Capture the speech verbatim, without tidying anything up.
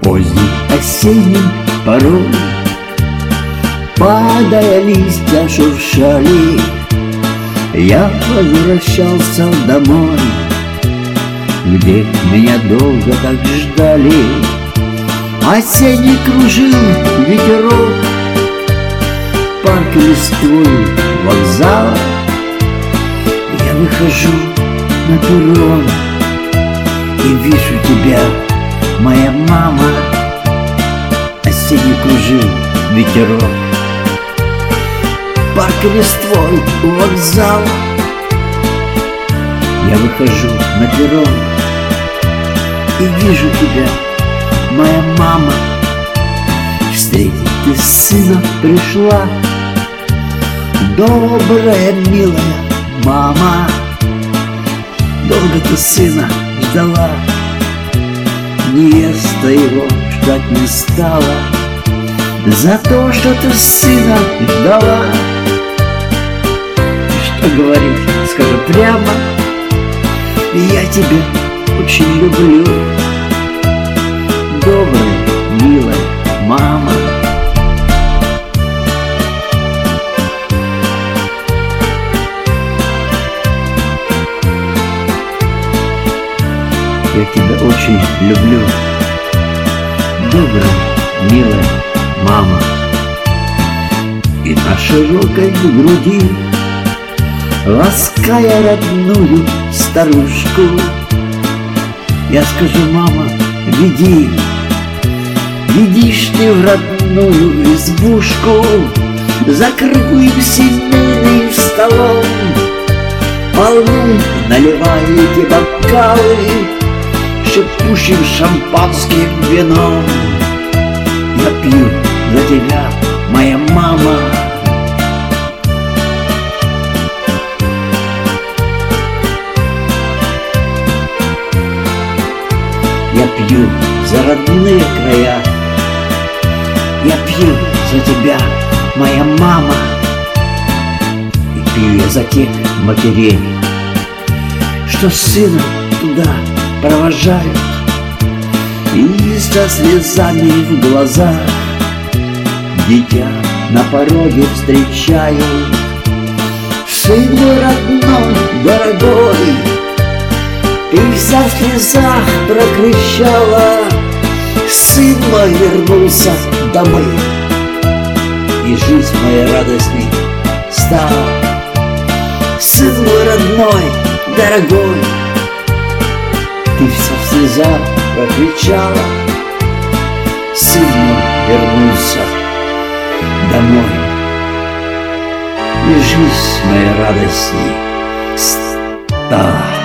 Поздним осенним порой, падая, листья шуршали, я возвращался домой, где меня долго так ждали. Осенний кружил ветерок, парк листвой вокзала. Я выхожу на перрон и вижу тебя, моя мама. Осенний кружил ветерок, парк листвой у вокзала. Я выхожу на перрон и вижу тебя, моя мама. Встретить ты сына пришла, добрая, милая мама. Долго ты сына ждала, невеста его ждать не стала. За то, что ты сына ждала, что говорить, скажу прямо, я тебя очень люблю, добрая, милая мама. Я тебя очень люблю, добрая, милая мама. И на широкой груди, лаская родную старушку, я скажу: мама, веди, ведишь ты в родную избушку, за круглым семейным столом, полны наливаете бокалы шипучим шампанским вином. Я пью за тебя, моя мама. Я пью за родные края, я пью за тебя, моя мама. И пью я за тех матерей, что сына туда провожают, и со слезами в глазах дитя на пороге встречают. Сын мой родной, дорогой, ты вся в слезах прокричала: сын мой вернулся домой, и жизнь моя радостней стала. Сын мой родной, дорогой, ты вся в слезах прокричала: сын мой вернулся домой, и жизнь моя радостней стала.